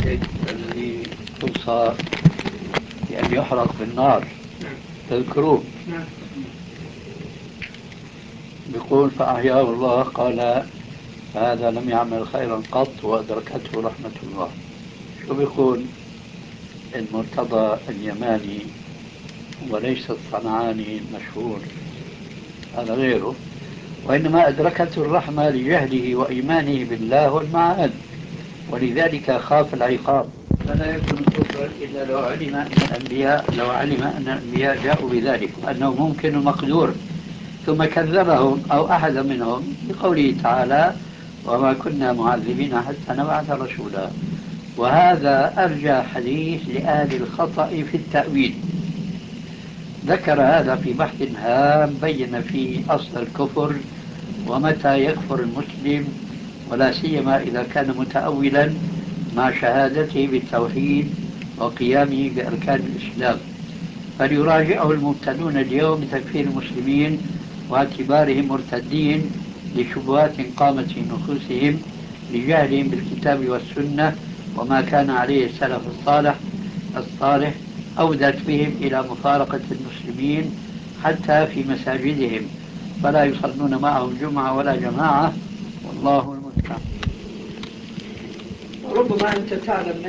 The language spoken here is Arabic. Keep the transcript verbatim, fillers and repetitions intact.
الميت اللي توصى بأن يحرق بالنار تذكروه؟ بيقول فأحياه الله، قال هذا لم يعمل خيرا قط وأدركته رحمة الله. شو بيقول المرتضى اليماني وليس الصنعاني المشهور، هذا غيره، وإنما أدركته الرحمة لجهله وإيمانه بالله والمعاد، ولذلك خاف العقاب. فلا يكون كفرا إلا لو علم أن الأنبياء لو علم أن الأنبياء جاءوا بذلك وأنه ممكن ومقدور، ثم كذبهم أو أحد منهم بقوله تعالى وما كنا معذبين حتى نبعث رسولا. وهذا أرجى حديث لأهل الخطأ في التأويل. ذكر هذا في بحث هام بين فيه أصل الكفر ومتى يكفر المسلم، ولا سيما إذا كان متأولا مع شهادته بالتوحيد وقيامه بأركان الإسلام. فليراجعه المبتلون اليوم بتكفير المسلمين واعتبارهم مرتدين لشبهات قامت في نفوسهم لجهلهم بالكتاب والسنة وما كان عليه السلف الصالح الصالح أودت بهم إلى مفارقة المسلمين حتى في مساجدهم، فلا يصلون معهم جمعة ولا جماعة، والله المستعان. ربما أنت تعلم